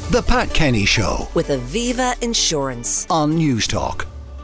The Pat Kenny Show with Aviva Insurance on Newstalk.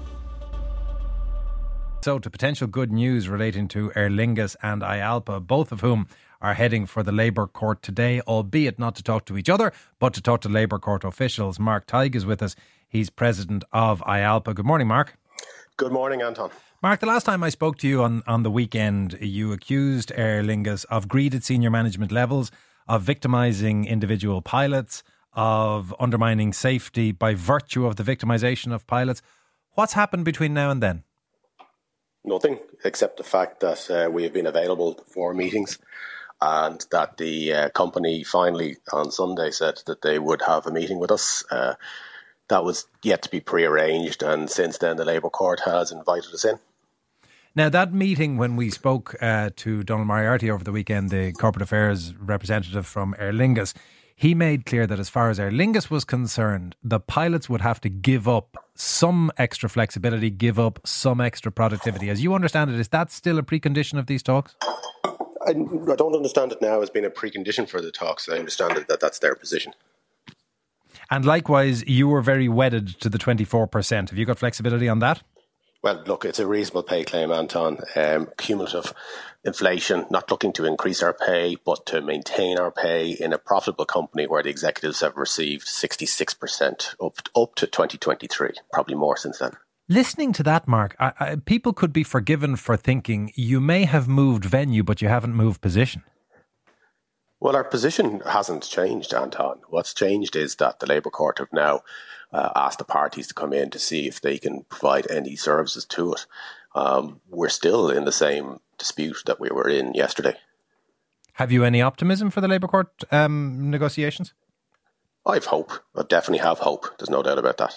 So to potential good news relating to Aer Lingus and IALPA, both of whom are heading for the Labour Court today, albeit not to talk to each other, but to talk to Labour Court officials. Mark Tighe is with us. He's president of IALPA. Good morning, Mark. Good morning, Anton. Mark, the last time I spoke to you on the weekend, you accused Aer Lingus of greed at senior management levels, of victimising individual pilots, of undermining safety by virtue of the victimisation of pilots. What's happened between now and then? Nothing, except the fact that we have been available for meetings and that the company finally on Sunday said that they would have a meeting with us. That was yet to be prearranged, and since then the Labour Court has invited us in. Now, that meeting, when we spoke to Donald Moriarty over the weekend, the corporate affairs representative from Aer Lingus, he made clear that as far as Aer Lingus was concerned, the pilots would have to give up some extra flexibility, give up some extra productivity. As you understand it, is that still a precondition of these talks? I don't understand it now as being a precondition for the talks. I understand that that's their position. And likewise, you were very wedded to the 24%. Have you got flexibility on that? Well, look, it's a reasonable pay claim, Anton. Cumulative inflation, not looking to increase our pay, but to maintain our pay in a profitable company where the executives have received 66% up to 2023, probably more since then. Listening to that, Mark, people could be forgiven for thinking you may have moved venue, but you haven't moved position. Well, our position hasn't changed, Anton. What's changed is that the Labour Court have now asked the parties to come in to see if they can provide any services to it. We're still in the same dispute that we were in yesterday. Have you any optimism for the Labour Court negotiations? I've hope. I definitely have hope. There's no doubt about that.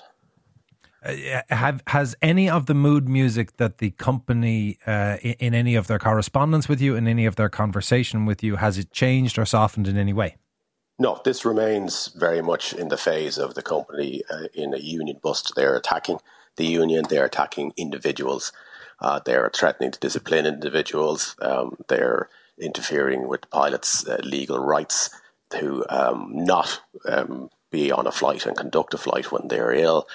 Has any of the mood music that the company, in any of their correspondence with you, in any of their conversation with you, has it changed or softened in any way? No, this remains very much in the phase of the company in a union bust. They're attacking the union, they're attacking individuals, they're threatening to discipline individuals, they're interfering with pilots' legal rights to not be on a flight and conduct a flight when they're ill.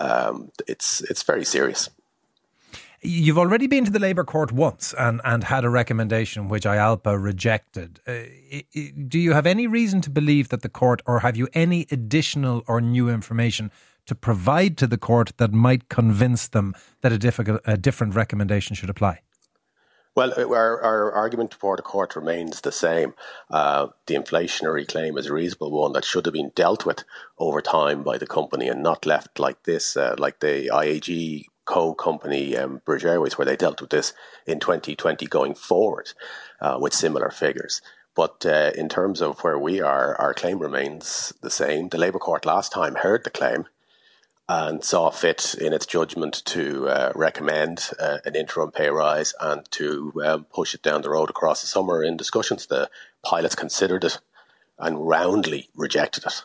It's very serious. You've already been to the Labour Court once and had a recommendation which IALPA rejected. Do you have any reason to believe that the court, or have you any additional or new information to provide to the court that might convince them that a different recommendation should apply? Well, our argument before the court remains the same. The inflationary claim is a reasonable one that should have been dealt with over time by the company and not left like this, like the IAG co-company British Airways, where they dealt with this in 2020 going forward with similar figures. But in terms of where we are, our claim remains the same. The Labour Court last time heard the claim and saw fit in its judgment to recommend an interim pay rise and to push it down the road across the summer in discussions. The pilots considered it and roundly rejected it.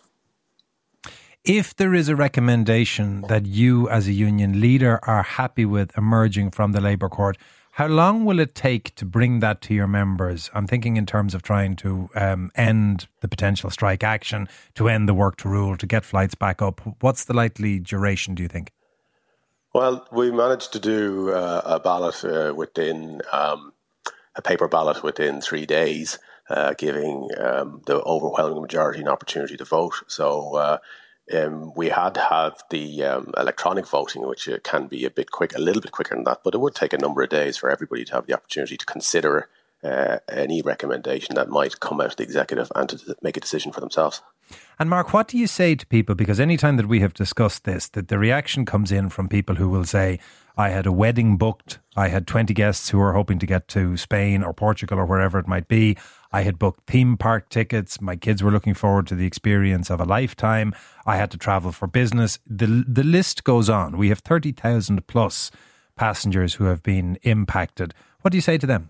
If there is a recommendation that you as a union leader are happy with emerging from the Labour Court, how long will it take to bring that to your members? I'm thinking in terms of trying to end the potential strike action, to end the work to rule, to get flights back up. What's the likely duration, do you think? Well, we managed to do a ballot within a paper ballot within 3 days, giving the overwhelming majority an opportunity to vote. So we had the electronic voting, which can be a little bit quicker than that, but it would take a number of days for everybody to have the opportunity to consider any recommendation that might come out of the executive and to make a decision for themselves. And Mark, what do you say to people? Because any time that we have discussed this, that the reaction comes in from people who will say, I had a wedding booked, I had 20 guests who were hoping to get to Spain or Portugal or wherever it might be, I had booked theme park tickets, my kids were looking forward to the experience of a lifetime, I had to travel for business. The list goes on. We have 30,000 plus passengers who have been impacted. What do you say to them?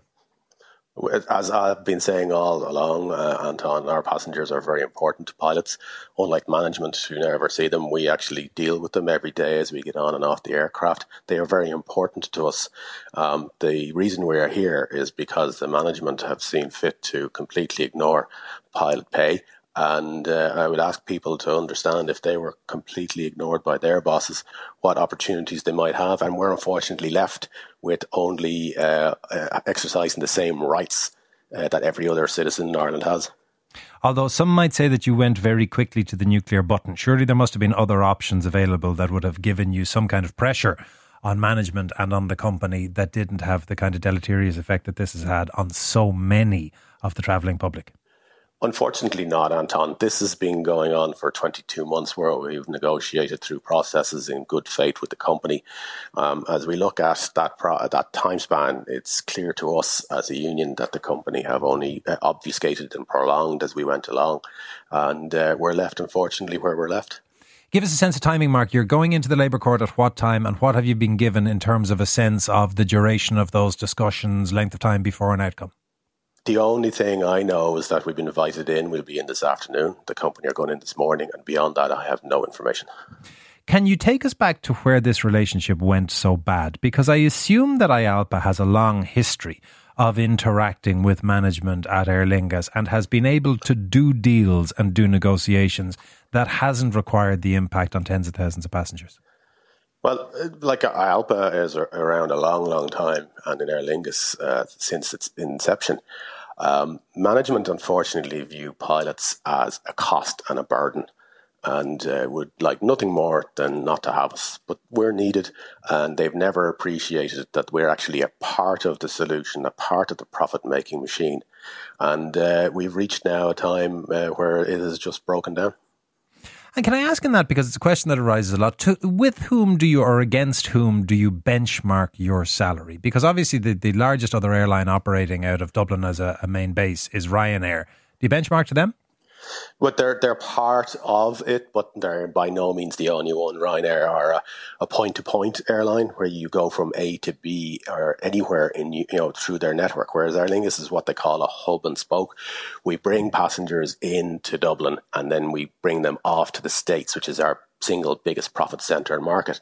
As I've been saying all along, Anton, our passengers are very important to pilots. Unlike management, who never see them, we actually deal with them every day as we get on and off the aircraft. They are very important to us. The reason we are here is because the management have seen fit to completely ignore pilot pay And I would ask people to understand, if they were completely ignored by their bosses, what opportunities they might have. And we're unfortunately left with only exercising the same rights that every other citizen in Ireland has. Although some might say that you went very quickly to the nuclear button, surely there must have been other options available that would have given you some kind of pressure on management and on the company that didn't have the kind of deleterious effect that this has had on so many of the travelling public. Unfortunately not, Anton. This has been going on for 22 months where we've negotiated through processes in good faith with the company. As we look at that time span, it's clear to us as a union that the company have only obfuscated and prolonged as we went along. And we're left, unfortunately, where we're left. Give us a sense of timing, Mark. You're going into the Labour Court at what time, and what have you been given in terms of a sense of the duration of those discussions, length of time before an outcome? The only thing I know is that we've been invited in. We'll be in this afternoon. The company are going in this morning, and beyond that, I have no information. Can you take us back to where this relationship went so bad? Because I assume that IALPA has a long history of interacting with management at Aer Lingus and has been able to do deals and do negotiations that hasn't required the impact on tens of thousands of passengers. Well, like IALPA is around a long, long time, and in Aer Lingus since its inception. Management, unfortunately, view pilots as a cost and a burden, and would like nothing more than not to have us. But we're needed, and they've never appreciated that we're actually a part of the solution, a part of the profit-making machine. And we've reached now a time where it has just broken down. And can I ask in that, because it's a question that arises a lot, with whom do you, or against whom do you benchmark your salary? Because obviously the largest other airline operating out of Dublin as a main base is Ryanair. Do you benchmark to them? But they're part of it, but they're by no means the only one. Ryanair are a point-to-point airline where you go from A to B or anywhere in through their network. Whereas Aer Lingus is what they call a hub and spoke. We bring passengers into Dublin and then we bring them off to the States, which is our single biggest profit centre market.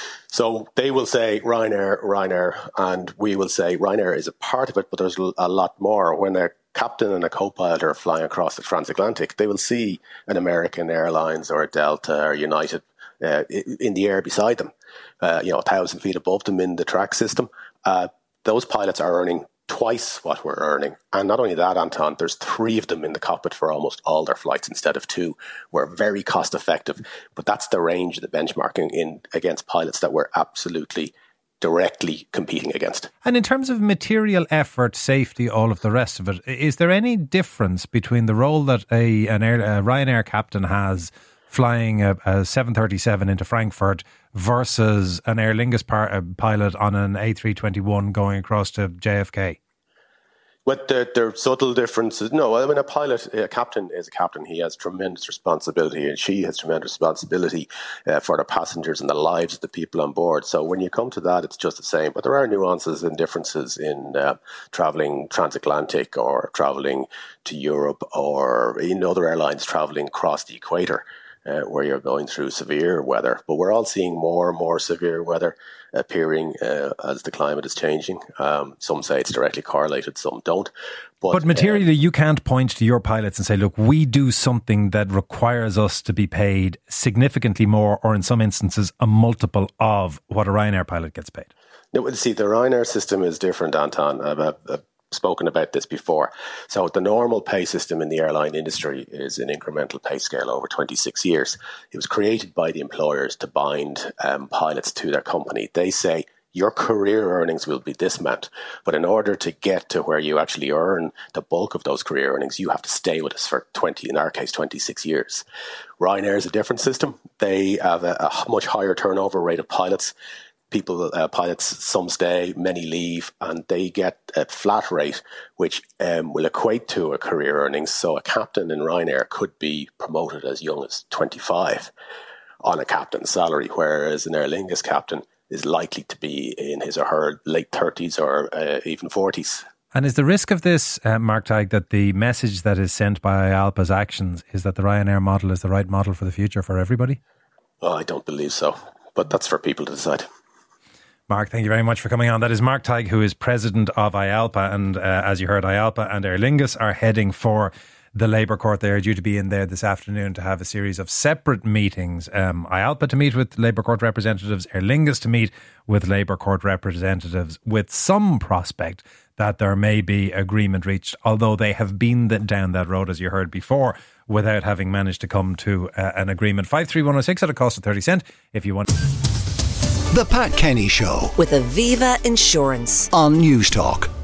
So they will say Ryanair, and we will say Ryanair is a part of it, but there's a lot more. When a captain and a co-pilot are flying across the transatlantic, they will see an American Airlines or a Delta or United in the air beside them, 1,000 feet above them in the track system. Those pilots are earning twice what we're earning. And not only that, Anton, there's 3 of them in the cockpit for almost all their flights instead of 2. We're very cost effective, but that's the range of the benchmarking in against pilots that we're absolutely directly competing against. And in terms of material effort, safety, all of the rest of it, is there any difference between the role that a Ryanair captain has flying a 737 into Frankfurt versus an Aer Lingus pilot on an A321 going across to JFK? But there are subtle differences. No, I mean, a captain is a captain. He has tremendous responsibility, and she has tremendous responsibility for the passengers and the lives of the people on board. So when you come to that, it's just the same. But there are nuances and differences in travelling transatlantic or travelling to Europe or in other airlines travelling across the equator, where you're going through severe weather. But we're all seeing more and more severe weather appearing as the climate is changing. Some say it's directly correlated, some don't. But materially, you can't point to your pilots and say, look, we do something that requires us to be paid significantly more, or in some instances, a multiple of what a Ryanair pilot gets paid. No, see, the Ryanair system is different, Anton. I've spoken about this before. So the normal pay system in the airline industry is an incremental pay scale over 26 years. It was created by the employers to bind pilots to their company. They say your career earnings will be this amount, but in order to get to where you actually earn the bulk of those career earnings, you have to stay with us for 20, in our case, 26 years. Ryanair is a different system. They have a much higher turnover rate of pilots. Pilots, some stay, many leave, and they get a flat rate, which will equate to a career earnings. So a captain in Ryanair could be promoted as young as 25 on a captain's salary, whereas an Aer Lingus captain is likely to be in his or her late 30s or even 40s. And is the risk of this, Mark Tighe, that the message that is sent by IALPA's actions is that the Ryanair model is the right model for the future for everybody? Oh, I don't believe so, but that's for people to decide. Mark, thank you very much for coming on. That is Mark Tighe, who is president of IALPA. And as you heard, IALPA and Aer Lingus are heading for the Labour Court. They are due to be in there this afternoon to have a series of separate meetings. IALPA to meet with Labour Court representatives, Aer Lingus to meet with Labour Court representatives, with some prospect that there may be agreement reached, although they have been down that road, as you heard before, without having managed to come to an agreement. 53106 at a cost of 30 cent if you want. The Pat Kenny Show with Aviva Insurance on News Talk.